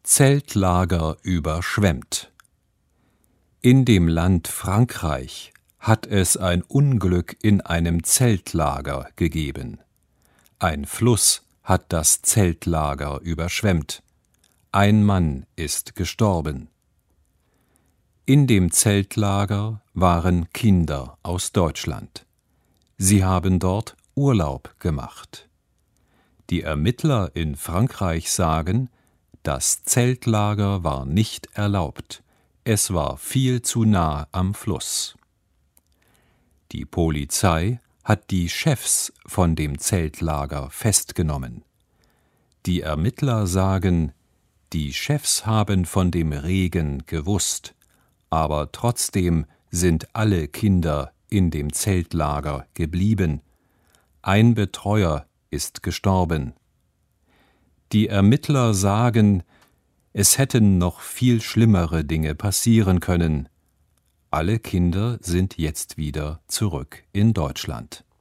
Zeltlager überschwemmt. In dem Land Frankreich hat es ein Unglück in einem Zeltlager gegeben. Ein Fluss hat das Zeltlager überschwemmt. Ein Mann ist gestorben. In dem Zeltlager waren Kinder aus Deutschland. Sie haben dort Urlaub gemacht. Die Ermittler in Frankreich sagen, das Zeltlager war nicht erlaubt. Es war viel zu nah am Fluss. Die Polizei hat die Chefs von dem Zeltlager festgenommen. Die Ermittler sagen, die Chefs haben von dem Regen gewusst, aber trotzdem sind alle Kinder in dem Zeltlager geblieben. Ein Betreuer ist gestorben. Die Ermittler sagen, es hätten noch viel schlimmere Dinge passieren können. Alle Kinder sind jetzt wieder zurück in Deutschland.